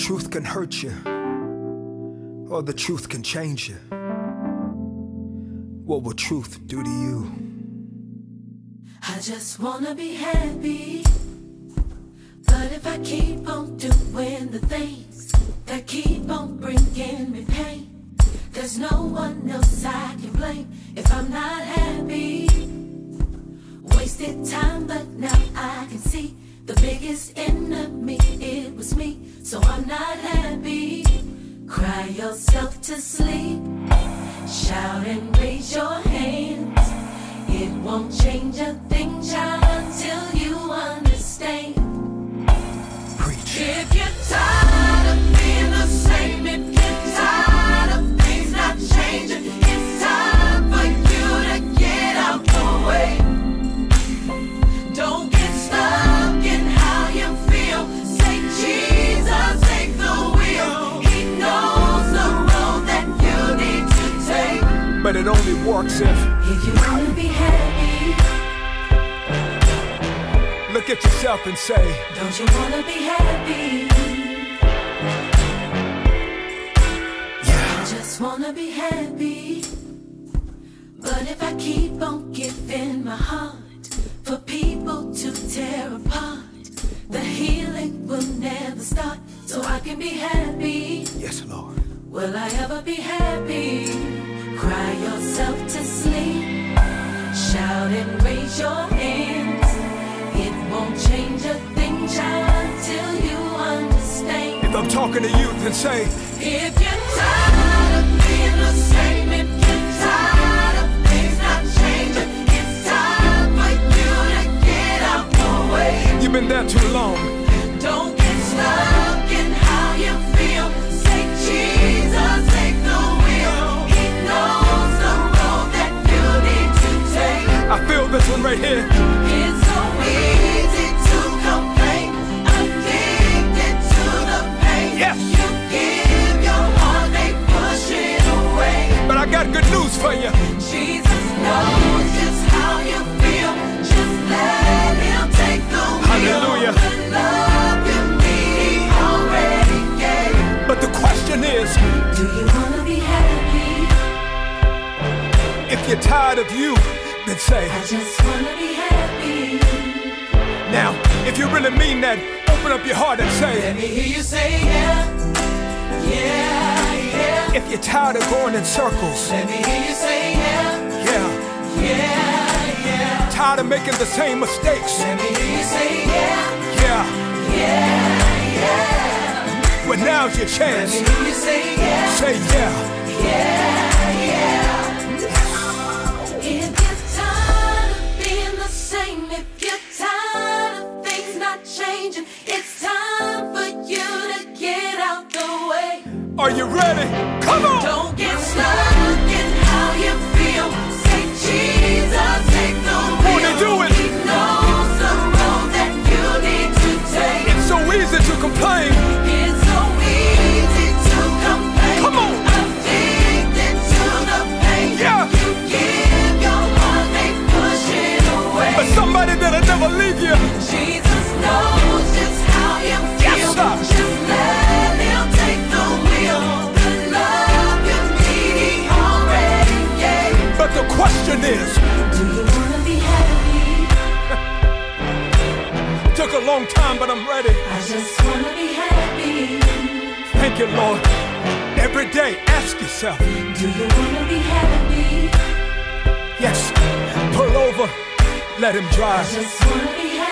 truth can hurt you, or the truth can change you. What will truth do to you? I just wanna be happy, but if I keep on doing the things that keep on bringing me pain, there's no one else I can blame if I'm not happy. Wasted time, but now I can see the biggest enemy, it was me, so I'm not happy. Cry yourself to sleep, shout and raise your hands. It won't change a thing, child, until you understand. Preach. If you're tired of being the same, if you're tired of things not changing, it's time for you to get out the way. Don't get stuck in how you feel. Say, Jesus, take the wheel. He knows the road that you need to take. But it only works if you wanna be happy, look at yourself and say, don't you wanna be happy? Yeah. I just wanna be happy. But if I keep on giving my heart for people to tear apart, the healing will never start, so I can be happy. Yes, Lord. Will I ever be happy? Cry yourself to sleep, shout and raise your hands. It won't change a thing, child, until you understand. If I'm talking to you, then say, if you're tired of being the same, if you're tired of things not changing, it's time for you to get out the way. You've been there too long. Don't get stuck in how you feel. Say, Jesus, take the wheel. He knows the road that you need to take. I feel this one right here. It's so easy to complain, addicted to the pain. Yes. You give your heart, they push it away. But I got good news for you. Jesus knows just how you feel. Just let him take the wheel. Hallelujah. The love you need, he already gave. But the question is, do you wanna be happy? if you're tired of you, then say, I just wanna be happy. now, if you really mean that, open up your heart and say, Let me hear you say yeah, yeah, yeah. if you're tired of going in circles, Let me hear you say yeah, yeah, yeah, yeah. tired of making the same mistakes, Let me hear you say yeah, yeah, yeah, yeah. well now's your Let chance, me hear you say yeah, say yeah, yeah, yeah. If you're tired of being the same, if you're tired of things not changing, it's time for you to get out the way. are you ready? Come on! Don't get stuck in how you feel. Say, Jesus, take the wheel. Won't he do it? He knows the road that you need to take. It's so easy to complain. It's so easy to complain. Come on. Addicted to the pain. Yeah. You give your heart, they push it away. But somebody that'll never leave you. Jesus knows just how you feel. Yes, sir. Just let him take the wheel. The love you need, he already gave. But the question is, Do you wanna be happy? it took a long time, but I'm ready. I just wanna be happy. Thank you, Lord. Every day, ask yourself, Do you wanna be happy? yes, pull over, let him I drive. just wanna be happy.